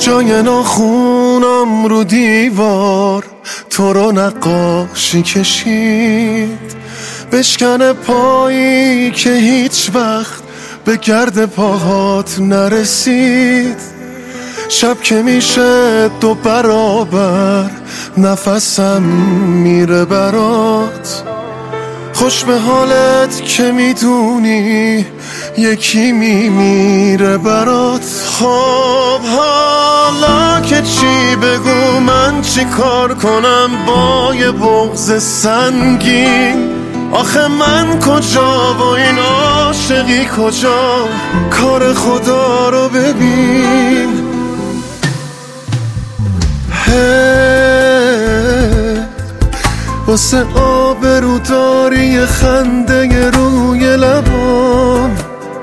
جای ناخونم رو دیوار تو رو نقاشی کشید، بشکنه پایی که هیچ وقت به گرد پاهات نرسید. شب که میشه 2 برابر نفسم میره برات، خوش به حالت که میدونی یکی میمیره برات. خب حالا که چی بگو، من چی کار کنم با یه بغض سنگین؟ آخه من کجا و این عاشقی کجا؟ کار خدا رو ببین. واسه آبرو داری خنده روی لبام،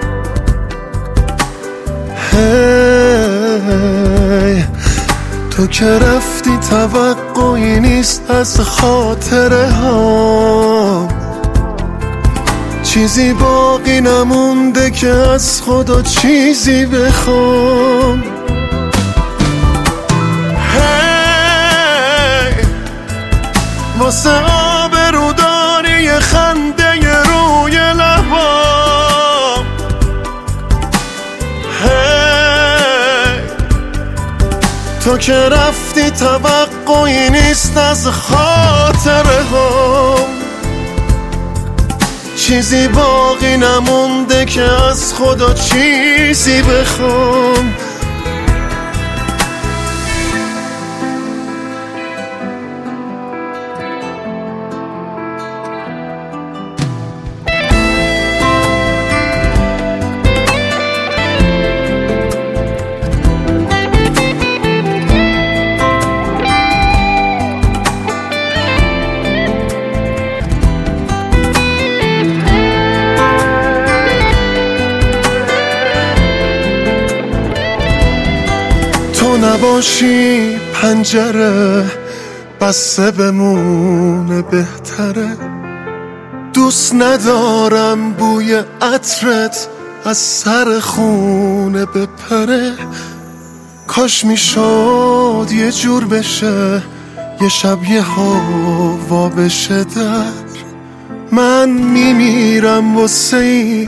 تو که رفتی توقعی نیست از خاطره ها، چیزی باقی نمونده که از خدا چیزی بخوام. واسه آبرو داری خنده روی لبام، تو که رفتی توقعی نیست از خاطره هم، چیزی باقی نمونده که از خدا چیزی بخوام. نباشی پنجره بسته بمونه بهتره، دوست ندارم بوی عطرت از سر خونه بپره. کاش میشد یه جور بشه، یه شب یه هوا بشه در، من میمیرم واسه این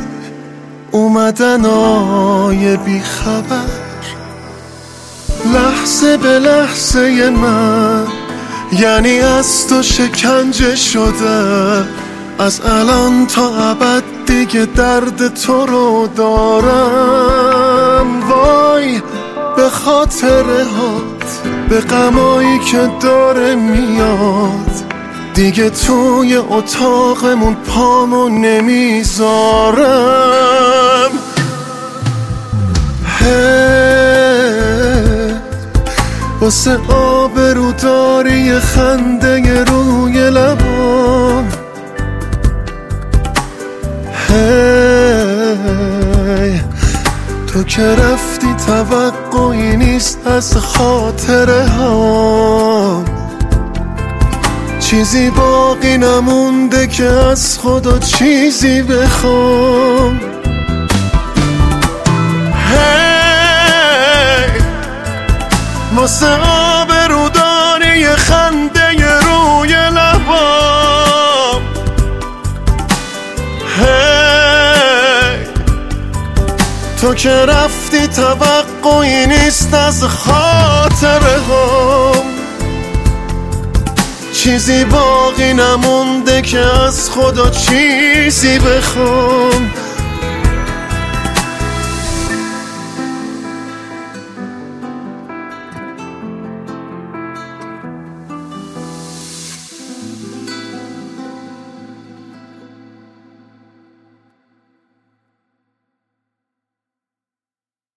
اومدنای بی خبر. لحظه به لحظه من یعنی از تو شکنجه شده، از الان تا ابد دیگه درد تو رو دارم. وای به خاطره هات، به غمایی که داره میاد، دیگه توی اتاقمون پامو نمیذارم. واسه آبرو داری خنده روی لبام، تو که رفتی توقعی نیست از خاطره ها، چیزی باقی نمونده که از خدا چیزی بخوام. واسه آبرو داری خنده روی لبام، تو که رفتی توقعی نیست از خاطره هم، چیزی باقی نمونده که از خدا چیزی بخوام.